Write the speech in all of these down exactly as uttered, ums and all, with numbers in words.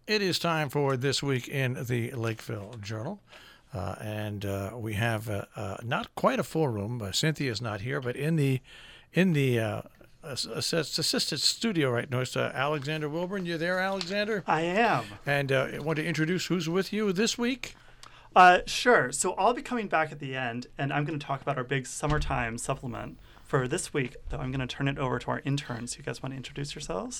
It is time for This Week in the Lakeville Journal. Uh, and uh, we have uh, uh, not quite a full room. Uh, Cynthia's not here, but in the in the uh, assistant studio right now is uh, Alexander Wilburn. You there, Alexander? I am. And uh, I want to introduce who's with you this week. Uh, sure. So I'll be coming back at the end, and I'm going to talk about our big summertime supplement for this week. Though I'm going to turn it over to our interns. You guys want to introduce yourselves?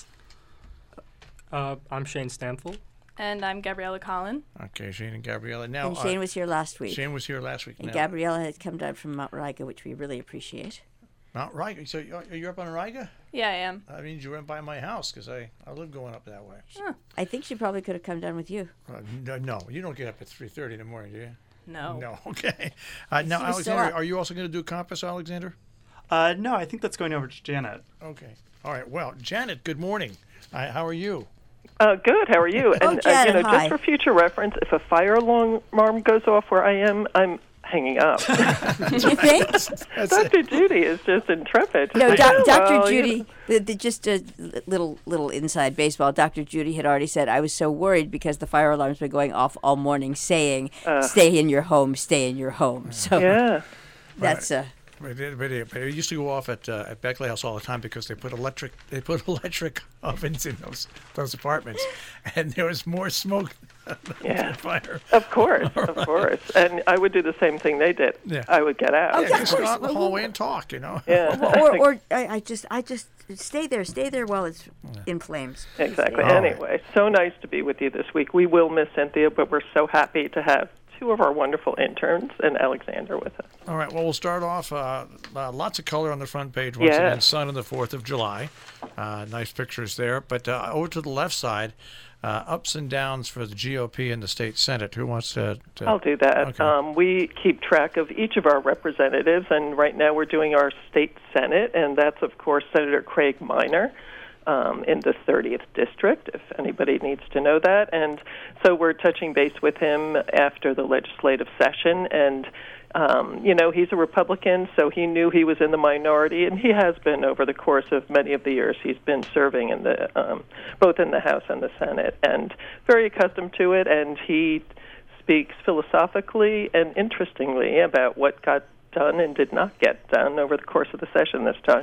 Uh, I'm Shane Stanfield. And I'm Gabriella Collin. Okay, Shane and Gabriella. Now, and Shane uh, was here last week. Shane was here last week. And now. Gabriella has come down from Mount Riga, which we really appreciate. Mount Riga? So you're, you're up on Riga? Yeah, I am. I mean, you went by my house because I, I live going up that way. Huh. I think she probably could have come down with you. Uh, no, no, you don't get up at three thirty in the morning, do you? No. No, okay. Uh, now, was still Alexander, up. are you also going to do Compass, Alexander? Uh, no, I think that's going over to Janet. Okay. All right. Well, Janet, good morning. Uh, how are you? Uh, good. How are you? Oh, and Janet, uh, you know, hi. just for future reference, if a fire alarm goes off where I am, I'm hanging up. Do you think? That's Doctor it. Judy is just intrepid. No, I doc- know, Doctor well, you Judy, the, the, just a little little inside baseball. Doctor Judy had already said, I was so worried because the fire alarm's been going off all morning saying, Uh. stay in your home, stay in your home. So Yeah. that's uh, But it, but, it, but it used to go off at uh, at Beckley House all the time because they put electric they put electric ovens in those those apartments, and there was more smoke than Yeah. fire. Of course, of course. And I would do the same thing they did. Yeah. I would get out. Oh, Yeah, yeah, just of go course. out in the hallway and talk, you know. Yeah. or, or I, I just I just stay there, stay there while it's in flames. Exactly. All right. Anyway, so nice to be with you this week. We will miss Cynthia, but we're so happy to have two of our wonderful interns and Alexander with us. All right. Well, we'll start off. Uh, uh, lots of color on the front page once Yes. again. Sun on the Fourth of July. Uh, nice pictures there. But uh, over to the left side, uh, ups and downs for the G O P and the state Senate. Who wants to? to I'll do that. Okay. Um, we keep track of each of our representatives, and right now we're doing our state Senate, and that's, of course, Senator Craig Minor um, in the thirtieth District, if anybody needs to know that. And so we're touching base with him after the legislative session, and Um, you know, he's a Republican, so he knew he was in the minority, and he has been over the course of many of the years he's been serving in the um, both in the House and the Senate, and very accustomed to it. And he speaks philosophically and interestingly about what got done and did not get done over the course of the session this time.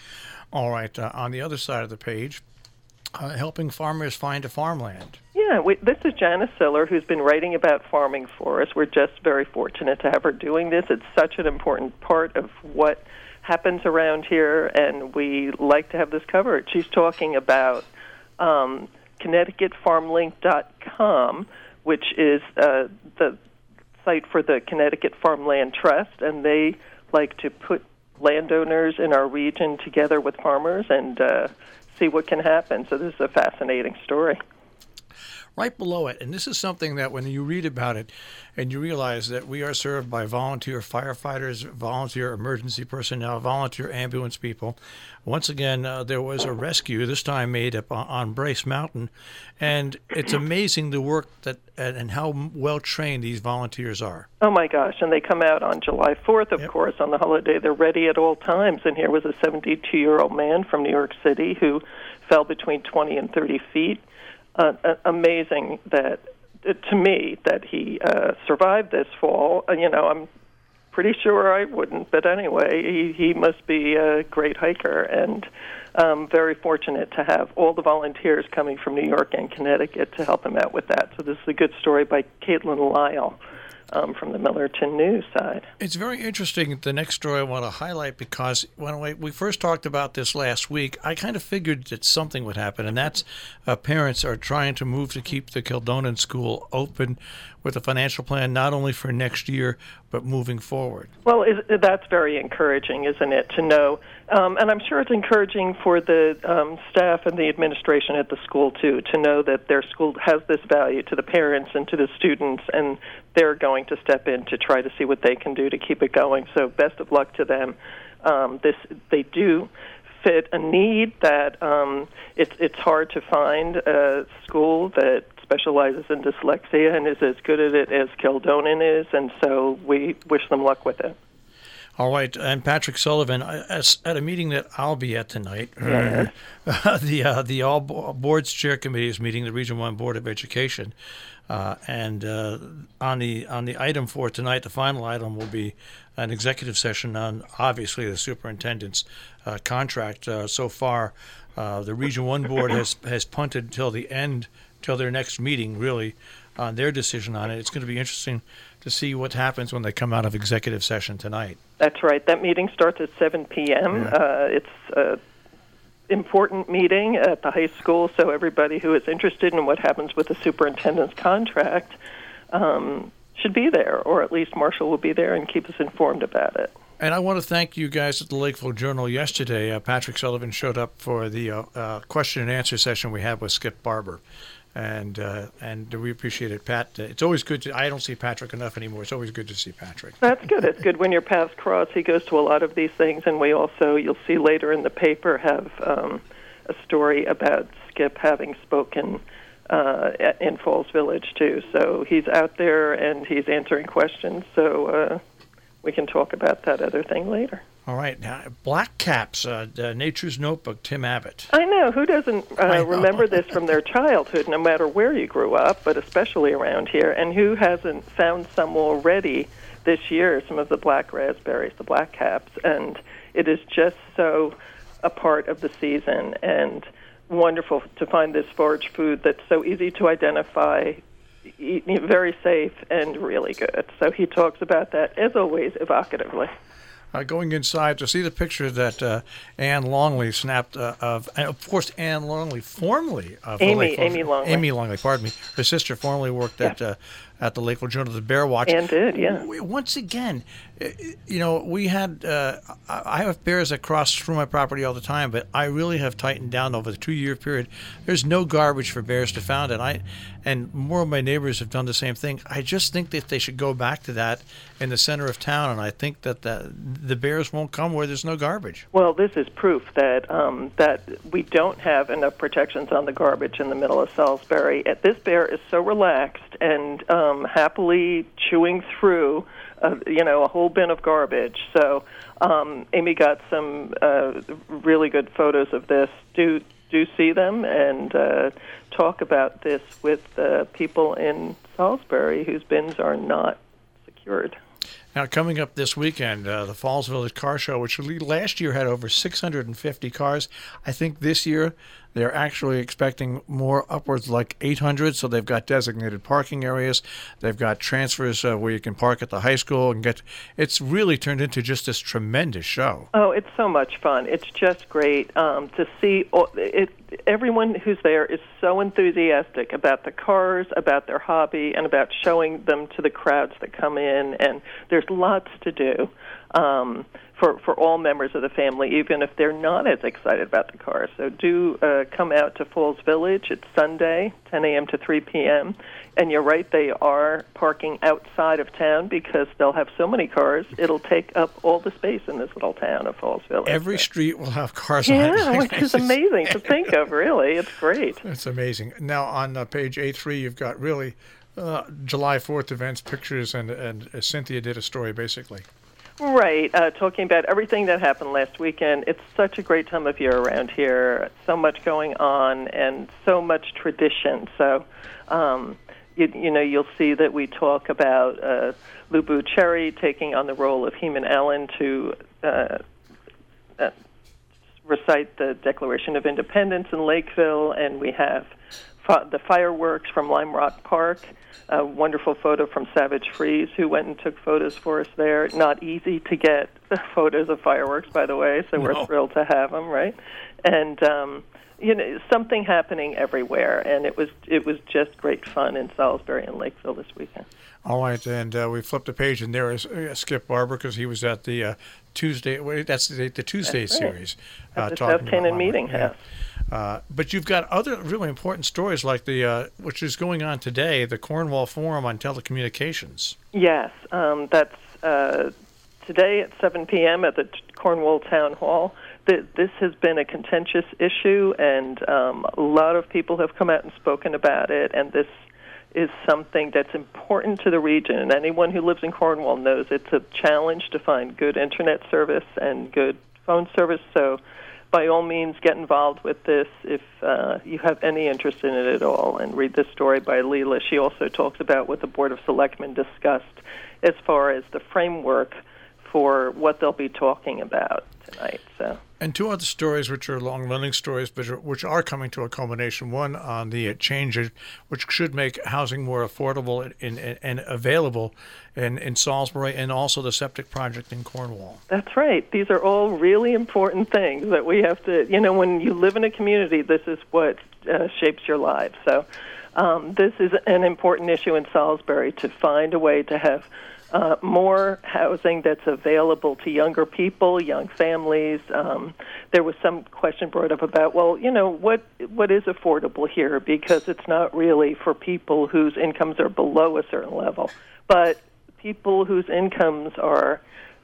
All right. Uh, on the other side of the page, uh, helping farmers find a farmland. Yeah, we, this is Janice Siller, who's been writing about farming for us. We're just very fortunate to have her doing this. It's such an important part of what happens around here, and we like to have this covered. She's talking about um, Connecticut Farm Link dot com, which is uh, the site for the Connecticut Farmland Trust, and they like to put landowners in our region together with farmers and uh, see what can happen. So this is a fascinating story. Right below it, and this is something that when you read about it and you realize that we are served by volunteer firefighters, volunteer emergency personnel, volunteer ambulance people. Once again, uh, there was a rescue, this time made up on, on Brace Mountain, and it's amazing the work that and, and how well trained these volunteers are. Oh, my gosh, and they come out on July fourth, of Yep. course, on the holiday. They're ready at all times, and here was a seventy-two-year-old man from New York City who fell between twenty and thirty feet. Uh, uh, amazing that, uh, to me, that he uh, survived this fall. Uh, you know, I'm pretty sure I wouldn't, but anyway, he, he must be a great hiker, and um, very fortunate to have all the volunteers coming from New York and Connecticut to help him out with that. So this is a good story by Caitlin Lyle um, from the Millerton News side. It's very interesting, the next story I want to highlight, because when we, we first talked about this last week, I kind of figured that something would happen, and that's uh, parents are trying to move to keep the Kildonan School open with a financial plan not only for next year, but moving forward. Well, is, that's very encouraging, isn't it, to know? Um, and I'm sure it's encouraging for the um, staff and the administration at the school, too, to know that their school has this value to the parents and to the students, and they're going to step in to try to see what they can do to keep it going. So best of luck to them. Um, this They do fit a need that um, it's, it's hard to find a school that specializes in dyslexia and is as good at it as Kildonan is, and so we wish them luck with it. All right, and Patrick Sullivan, I- as- at a meeting that I'll be at tonight, Yes. the uh, the All Bo- Boards Chair Committee is meeting, the Region One Board of Education, uh, and uh, on the on the item for tonight, the final item will be an executive session on obviously the superintendent's uh, contract. Uh, so far, uh, the Region One Board has has punted till the end, till their next meeting, really, on their decision on it. It's going to be interesting to see what happens when they come out of executive session tonight. That's right. That meeting starts at seven p.m. Yeah. Uh, it's an important meeting at the high school, so everybody who is interested in what happens with the superintendent's contract um, should be there, or at least Marshall will be there and keep us informed about it. And I want to thank you guys at the Lakeville Journal yesterday. Uh, Patrick Sullivan showed up for the uh, uh, question and answer session we had with Skip Barber. And uh, and we appreciate it, Pat. Uh, It's always good to. I don't see Patrick enough anymore. It's always good to see Patrick. That's good. It's good when your paths cross. He goes to a lot of these things, and we also, you'll see later in the paper, have um, a story about Skip having spoken uh, at, in Falls Village, too. So he's out there, and he's answering questions, so uh, we can talk about that other thing later. All right, now Black Caps, uh, uh, Nature's Notebook, Tim Abbott. I know. Who doesn't I uh, know. remember this from their childhood, no matter where you grew up, but especially around here? And who hasn't found some already this year, some of the black raspberries, the black caps? And it is just so a part of the season and wonderful to find this forage food that's so easy to identify, e- e- very safe, and really good. So he talks about that, as always, evocatively. Uh, going inside to see the picture that uh, Anne Longley snapped uh, of, and of course, Anne Longley, formerly of the Amy- Lakeville, Amy Longley. Amy Longley, pardon me. Her sister formerly worked at uh, at the Lakeville Journal, the Bear Watch. Anne did, yeah. W- Once again, uh, you know, we had, uh, I I have bears that cross through my property all the time, but I really have tightened down over the two-year period. There's no garbage for bears to found, and I, and more of my neighbors have done the same thing. I just think that they should go back to that in the center of town, and I think that the, the bears won't come where there's no garbage. Well, this is proof that um, that we don't have enough protections on the garbage in the middle of Salisbury. Uh, This bear is so relaxed and um, happily chewing through, uh, you know, a whole bin of garbage. So um, Amy got some uh, really good photos of this. Do do see them and uh, talk about this with uh, people in Salisbury whose bins are not secured. Now, coming up this weekend, uh, the Falls Village Car Show, which last year had over six hundred fifty cars. I think this year they're actually expecting more, upwards like eight hundred. So they've got designated parking areas. They've got transfers uh, where you can park at the high school and get. It's really turned into just this tremendous show. Oh, it's so much fun. It's just great um, to see. All, it, everyone who's there is so enthusiastic about the cars, about their hobby, and about showing them to the crowds that come in. And there's lots to do um, for, for all members of the family, even if they're not as excited about the cars. So do uh, come out to Falls Village. It's Sunday, ten a.m. to three p.m. And you're right, they are parking outside of town because they'll have so many cars, it'll take up all the space in this little town of Falls Village. Every So- street will have cars on it. Yeah, which is amazing to think of, really. It's great. It's amazing. Now, on uh, page A three, you've got really uh, July fourth events, pictures, and, and uh, Cynthia did a story, basically. Right, uh, talking about everything that happened last weekend. It's such a great time of year around here. So much going on and so much tradition. So, um, you, you know, you'll see that we talk about uh, Lubu Cherry taking on the role of Heman Allen to uh, uh, recite the Declaration of Independence in Lakeville, and we have fi- the fireworks from Lime Rock Park. A wonderful photo from Savage Freeze, who went and took photos for us there. Not easy to get photos of fireworks, by the way, so No. we're thrilled to have them, right? And um, you know, something happening everywhere, and it was it was just great fun in Salisbury and Lakeville this weekend. All right, and uh, we flipped a page, and there is uh, Skip Barber, because he was at the uh, Tuesday. Wait, that's the, the Tuesday That's right. series. At the talking South about Canaan Lime Meeting Rock. House. Uh, but you've got other really important stories, like the uh, which is going on today, the Cornwall Forum on Telecommunications. Yes, um, that's uh, today at seven p.m. at the T- Cornwall Town Hall. Th- this has been a contentious issue, and um, a lot of people have come out and spoken about it, and this is something that's important to the region. And anyone who lives in Cornwall knows it's a challenge to find good internet service and good phone service. So by all means, get involved with this if uh, you have any interest in it at all, and read this story by Leela. She also talks about what the Board of Selectmen discussed as far as the framework for what they'll be talking about tonight. So. And two other stories, which are long-running stories, but are, which are coming to a culmination. One on the change, which should make housing more affordable and, and, and available in, in Salisbury, and also the septic project in Cornwall. That's right. These are all really important things that we have to, you know, when you live in a community, this is what uh, shapes your lives. So um, this is an important issue in Salisbury, to find a way to have Uh, more housing that's available to younger people, young families. Um, there was some question brought up about, well, you know, what what is affordable here? Because it's not really for people whose incomes are below a certain level, but people whose incomes are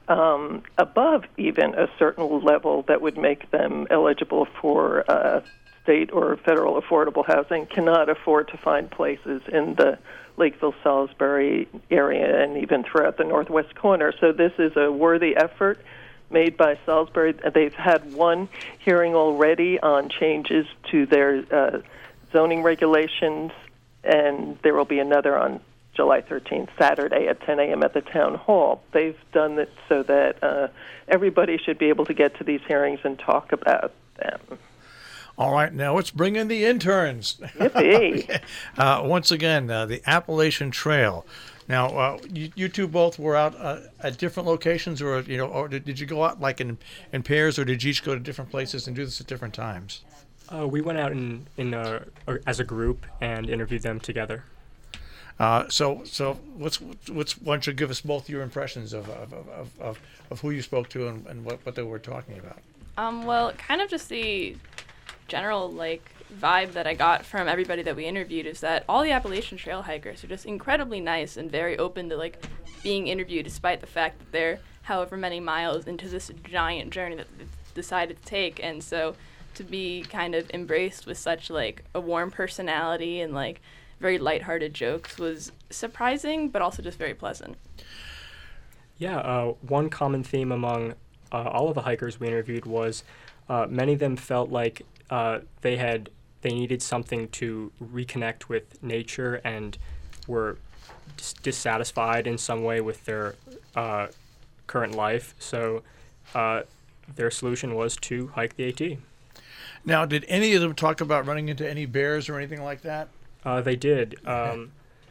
um, above even a certain level that would make them eligible for uh, state or federal affordable housing cannot afford to find places in the Lakeville, Salisbury area, and even throughout the northwest corner. So this is a worthy effort made by Salisbury. They've had one hearing already on changes to their uh, zoning regulations, and there will be another on July thirteenth, Saturday at ten a.m. at the town hall. They've done it so that uh, everybody should be able to get to these hearings and talk about them. All right, now let's bring in the interns. Yippee. uh, once again, uh, the Appalachian Trail. Now, uh, you, you two both were out uh, at different locations, or you know, or did, did you go out like in, in pairs, or did you each go to different places and do this at different times? Uh, we went out in in uh, as a group and interviewed them together. Uh, so, so what's what's why don't you give us both your impressions of of, of, of, of who you spoke to and, and what, what they were talking about? Um, well, kind of just the general like vibe that I got from everybody that we interviewed is that all the Appalachian Trail hikers are just incredibly nice and very open to like being interviewed, despite the fact that they're however many miles into this giant journey that they've decided to take. And so to be kind of embraced with such like a warm personality and like very lighthearted jokes was surprising, but also just very pleasant. Yeah, uh, one common theme among uh, all of the hikers we interviewed was uh, many of them felt like uh, they had they needed something to reconnect with nature and were dis- dissatisfied in some way with their uh, current life. So uh, their solution was to hike the AT. Now, did any of them talk about running into any bears or anything like that? Uh, they did. Um,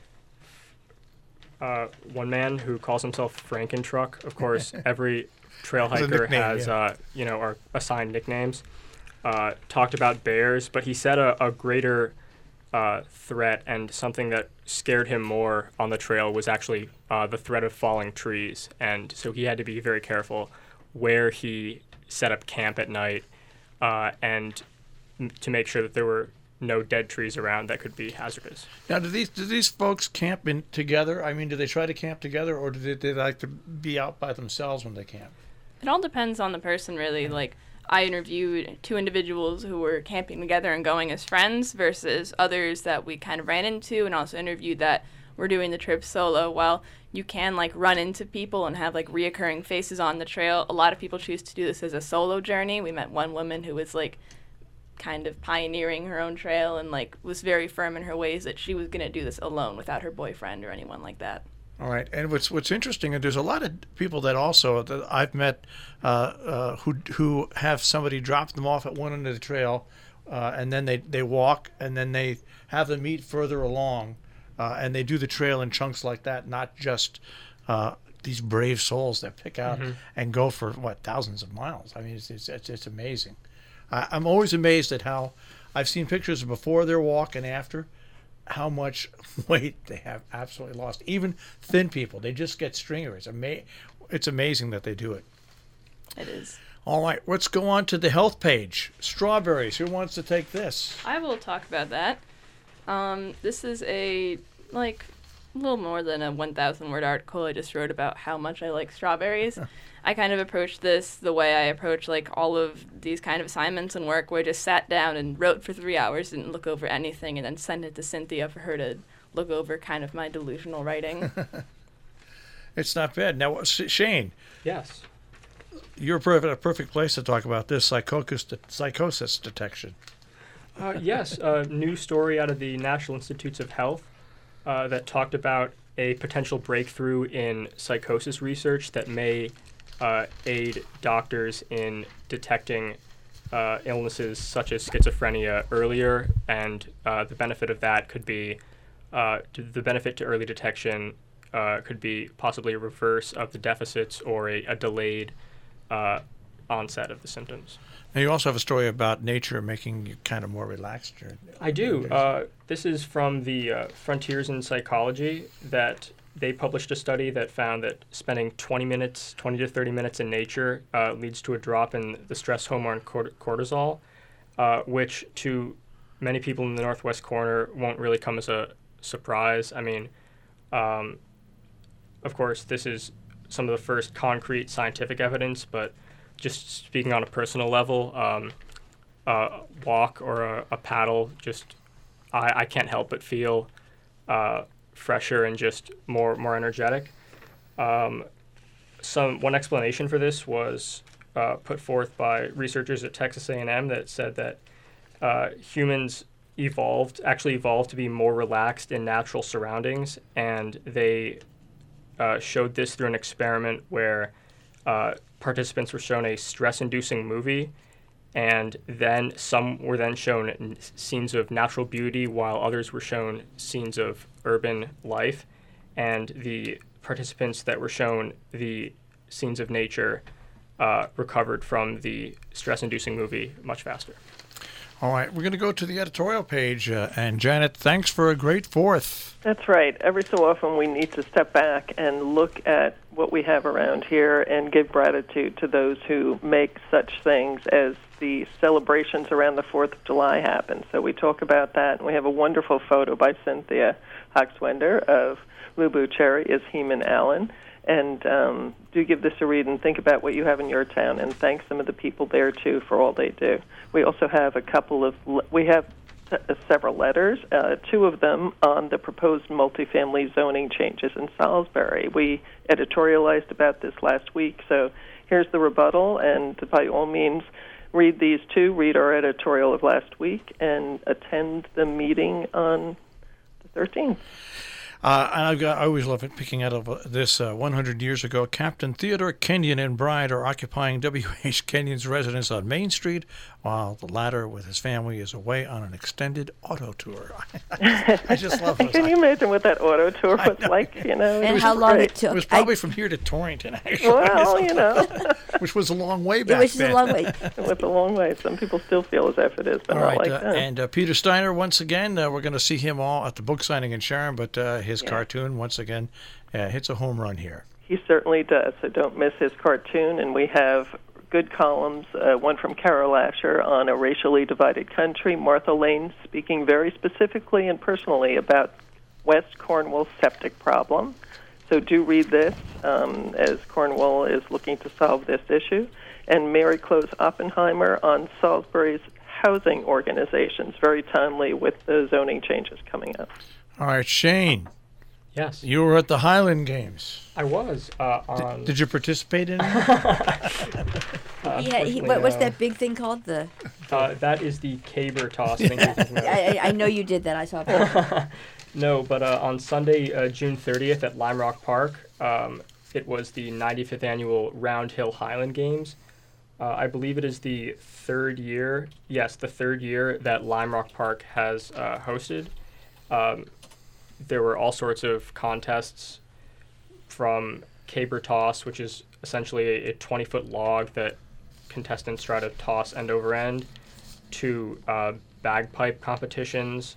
uh, one man who calls himself Frankentruck, of course, every trail It's a hiker nickname, has, yeah. uh, you know, are assigned nicknames. Uh, talked about bears, but he said a, a greater uh, threat and something that scared him more on the trail was actually uh, the threat of falling trees. And so he had to be very careful where he set up camp at night uh, and m- to make sure that there were no dead trees around that could be hazardous. Now, do these do these folks camp in together? I mean, do they try to camp together, or do they, do they like to be out by themselves when they camp? It all depends on the person, really. Like, I interviewed two individuals who were camping together and going as friends versus others that we kind of ran into, and also interviewed that were doing the trip solo. While you can, like, run into people and have, like, reoccurring faces on the trail, a lot of people choose to do this as a solo journey. We met one woman who was, like, kind of pioneering her own trail and, like, was very firm in her ways that she was going to do this alone without her boyfriend or anyone like that. All right, and what's what's interesting, and there's a lot of people that also that I've met uh, uh, who who have somebody drop them off at one end of the trail, uh, and then they, they walk, and then they have them meet further along, uh, and they do the trail in chunks like that, not just uh, these brave souls that pick out Mm-hmm. and go for what thousands of miles. I mean, it's it's it's, it's amazing. I, I'm always amazed at how I've seen pictures before their walk and after. How much weight they have absolutely lost. Even thin people, they just get stringier. It's, ama- it's amazing that they do it. It is. All right, let's go on to the health page. Strawberries, who wants to take this? I will talk about that. Um, this is a, like, a little more than a one thousand word article I just wrote about how much I like strawberries. I kind of approached this the way I approach like all of these kind of assignments and work, where I just sat down and wrote for three hours, didn't look over anything, and then sent it to Cynthia for her to look over kind of my delusional writing. It's not bad. Now, Shane, Yes. you're a perfect, a perfect place to talk about this psychosis, psychosis detection. Uh, yes, a new story out of the National Institutes of Health uh, that talked about a potential breakthrough in psychosis research that may uh, aid doctors in detecting uh, illnesses such as schizophrenia earlier, and uh, the benefit of that could be uh, to the benefit to early detection uh, could be possibly a reverse of the deficits or a, a delayed uh, onset of the symptoms. Now, you also have a story about nature making you kind of more relaxed. I do. Uh, this is from the uh, Frontiers in Psychology, that they published a study that found that spending twenty minutes, twenty to thirty minutes in nature uh, leads to a drop in the stress hormone cort- cortisol, uh, which to many people in the Northwest Corner won't really come as a surprise. I mean, um, of course, this is some of the first concrete scientific evidence, but just speaking on a personal level, um, a walk or a, a paddle, just I, I can't help but feel uh, fresher and just more more energetic. Um, some one explanation for this was uh, put forth by researchers at Texas A and M that said that uh, humans evolved actually evolved to be more relaxed in natural surroundings, and they uh, showed this through an experiment where uh, participants were shown a stress-inducing movie, and then some were then shown n- scenes of natural beauty, while others were shown scenes of urban life. And the participants that were shown the scenes of nature uh, recovered from the stress-inducing movie much faster. All right, we're going to go to the editorial page. Uh, and Janet, thanks for a great fourth. That's right. Every so often we need to step back and look at what we have around here and give gratitude to those who make such things as the celebrations around the fourth of July happen. So we talk about that, and we have a wonderful photo by Cynthia Hoxwender of Lubu Cherry as Heman Allen. And um, do give this a read and think about what you have in your town, and thank some of the people there, too, for all they do. We also have a couple of, we have uh, several letters, uh, two of them on the proposed multifamily zoning changes in Salisbury. We editorialized about this last week, so here's the rebuttal, and by all means, read these two, read our editorial of last week, and attend the meeting on the thirteenth. Uh, and I've got, I always love it picking out of uh, this. Uh, one hundred years ago, Captain Theodore Kenyon and bride are occupying W H Kenyon's residence on Main Street, while the latter, with his family, is away on an extended auto tour. I just love those. Can you imagine what that auto tour was like? You know, And it how was long great. it took. It was probably from here to Torrington, actually. Well, you know, Which was a long way It back was just then. a long way. it was a long way. Some people still feel as if it is, but All not right, like uh, that. and uh, Peter Steiner, once again, uh, we're going to see him all at the book signing in Sharon, but uh, his Yeah. cartoon, once again, uh, hits a home run here. He certainly does, so don't miss his cartoon. And we have good columns, uh, one from Carol Asher on a racially divided country, Martha Lane speaking very specifically and personally about West Cornwall's septic problem. So do read this um, as Cornwall is looking to solve this issue. And Mary Close Oppenheimer on Salisbury's housing organizations, very timely with the zoning changes coming up. All right, Shane, Yes, you were at the Highland Games. I was uh, on. Did you participate in it? uh, Yeah, he, unfortunately, what, what's no. that big thing called? The Uh, that is the caber toss. I think you're thinking of. I, I I know you did that. I saw it. No, but uh, on Sunday, uh, June thirtieth at Lime Rock Park, um, it was the ninety-fifth annual Round Hill Highland Games. Uh, I believe it is the third year, yes, the third year that Lime Rock Park has uh, hosted. Um, there were all sorts of contests, from caber toss, which is essentially a twenty-foot log that contestants try to toss end over end, to uh, bagpipe competitions,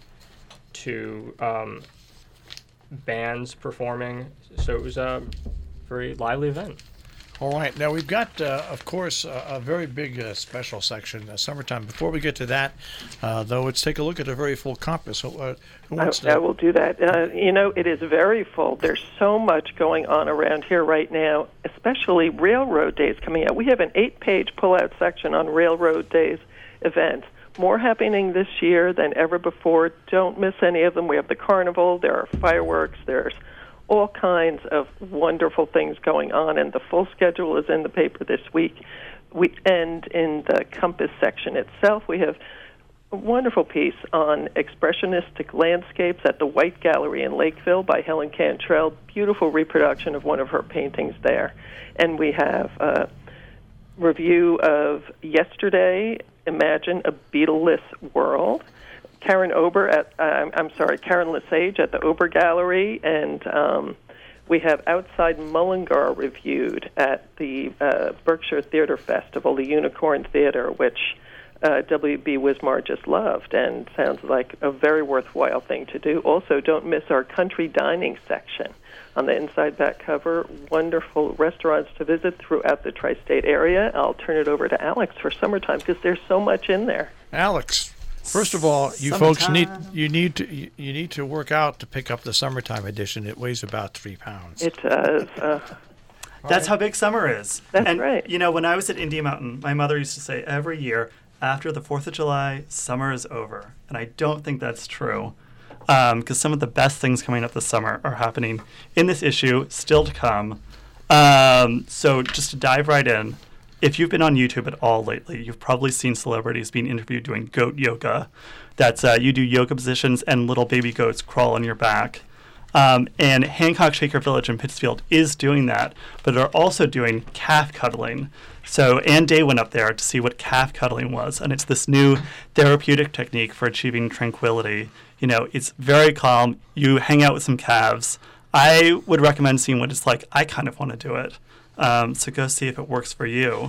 to um, bands performing. So it was a very lively event. All right. Now, we've got, uh, of course, uh, a very big uh, special section, uh, summertime. Before we get to that, uh, though, let's take a look at a very full compass. So, uh, who I, wants to? I will do that. Uh, you know, it is very full. There's so much going on around here right now, especially Railroad Days coming out. We have an eight-page pull-out section on Railroad Days events. More happening this year than ever before. Don't miss any of them. We have the carnival. There are fireworks. There's all kinds of wonderful things going on, and the full schedule is in the paper this week. We end in the Compass section itself. We have a wonderful piece on expressionistic landscapes at the White Gallery in Lakeville by Helen Cantrell. Beautiful reproduction of one of her paintings there. And we have a review of Yesterday, Imagine a Beatleless World. Karen Ober at, uh, I'm sorry, Karen Lesage at the Ober Gallery, and um, we have Outside Mullingar reviewed at the uh, Berkshire Theater Festival, the Unicorn Theater, which uh, W B Wismar just loved and sounds like a very worthwhile thing to do. Also, don't miss our country dining section. On the inside back cover, wonderful restaurants to visit throughout the tri-state area. I'll turn it over to Alex for summertime because there's so much in there. Alex. First of all, you folks need you need to you, you need to work out to pick up the summertime edition. It weighs about three pounds. It does. Uh, That's how big summer is. That's and, right. You know, when I was at Indian Mountain, my mother used to say every year, after the fourth of July, summer is over. And I don't think that's true. Because um, some of the best things coming up this summer are happening in this issue, still to come. Um, so just to dive right in, if you've been on YouTube at all lately, you've probably seen celebrities being interviewed doing goat yoga. That's uh, you do yoga positions and little baby goats crawl on your back. Um, and Hancock Shaker Village in Pittsfield is doing that, but they're also doing calf cuddling. So Ann Day went up there to see what calf cuddling was, and it's this new therapeutic technique for achieving tranquility. You know, it's very calm. You hang out with some calves. I would recommend seeing what it's like. I kind of want to do it. Um, so go see if it works for you.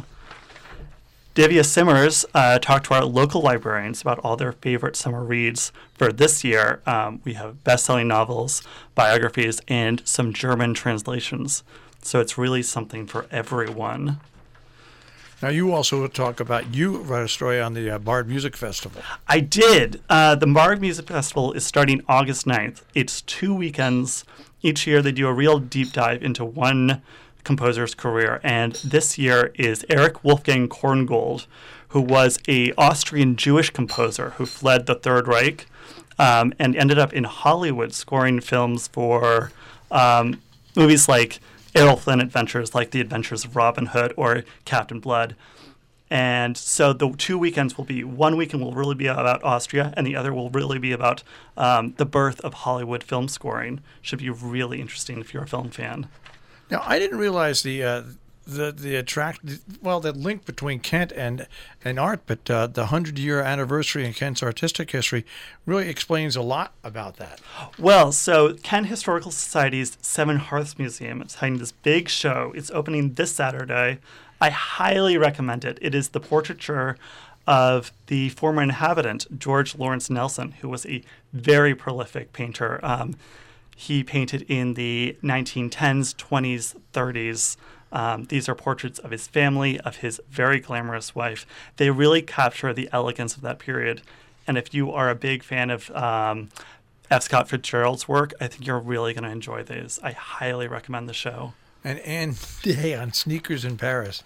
Divya Simmers uh, talked to our local librarians about all their favorite summer reads for this year. Um, we have best-selling novels, biographies, and some German translations. So it's really something for everyone. Now, you also talk about, you wrote a story on the uh, Bard Music Festival. I did. Uh, the Bard Music Festival is starting August ninth. It's two weekends. Each year they do a real deep dive into one composer's career, and this year is Erich Wolfgang Korngold, who was a Austrian Jewish composer who fled the Third Reich um, and ended up in Hollywood scoring films for um, movies like Errol Flynn Adventures, like The Adventures of Robin Hood or Captain Blood. And so the two weekends will be, one weekend will really be about Austria, and the other will really be about um, the birth of Hollywood film scoring. Should be really interesting if you're a film fan. Now, I didn't realize the uh, the the attract well the link between Kent and and art, but uh, the hundred year anniversary in Kent's artistic history really explains a lot about that. Well, so Kent Historical Society's Seven Hearths Museum is having this big show. It's opening this Saturday. I highly recommend it. It is the portraiture of the former inhabitant, George Lawrence Nelson, who was a very prolific painter. Um, He painted in the nineteen tens, twenties, thirties. Um, these are portraits of his family, of his very glamorous wife. They really capture the elegance of that period. And if you are a big fan of um, F. Scott Fitzgerald's work, I think you're really going to enjoy these. I highly recommend the show. And Ann Day on Sneakers in Paris.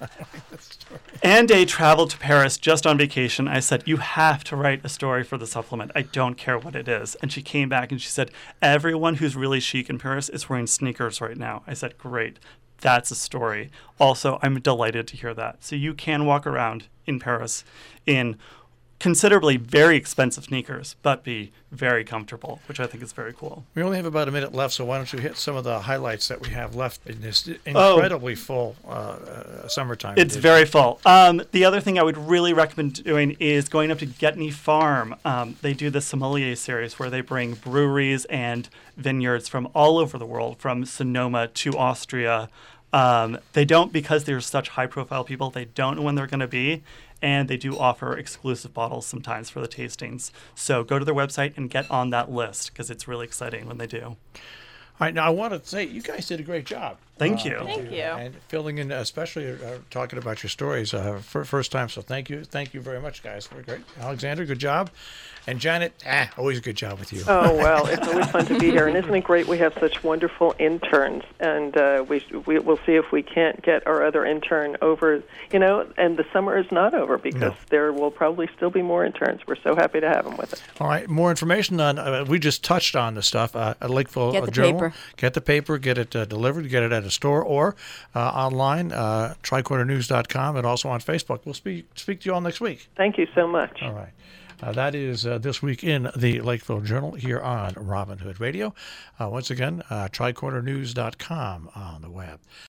Ann Day traveled to Paris just on vacation. I said, you have to write a story for the supplement. I don't care what it is. And she came back and she said, everyone who's really chic in Paris is wearing sneakers right now. I said, great. That's a story. Also, I'm delighted to hear that. So you can walk around in Paris in considerably very expensive sneakers, but be very comfortable, which I think is very cool. We only have about a minute left, so why don't you hit some of the highlights that we have left in this incredibly oh, full uh, uh, summertime It's edition. very full. Um, the other thing I would really recommend doing is going up to Getney Farm. Um, they do the sommelier series where they bring breweries and vineyards from all over the world, from Sonoma to Austria. Um, they don't, because they're such high-profile people, they don't know when they're going to be. And they do offer exclusive bottles sometimes for the tastings. So go to their website and get on that list because it's really exciting when they do. All right, now I want to say you guys did a great job. Thank you. Thank you. And filling in, especially uh, talking about your stories uh, for first time. So thank you, thank you very much, guys. We're great. Alexander, good job, and Janet, ah, always a good job with you. Oh, well, it's always fun to be here. And isn't it great we have such wonderful interns? And uh, we, we, we'll see if we can't get our other intern over, you know, and the summer is not over because No. there will probably still be more interns. We're so happy to have them with us. All right, more information on, uh, we just touched on the stuff uh, at Lakeville Get the Journal. paper. Get the paper, get it uh, delivered, get it at a store or uh, online, uh, tri quarter news dot com, and also on Facebook. We'll speak, speak to you all next week. Thank you so much. All right. Uh, that is uh, This Week in the Lakeville Journal here on Robin Hood Radio. Uh, once again, uh, tri quarter news dot com on the web.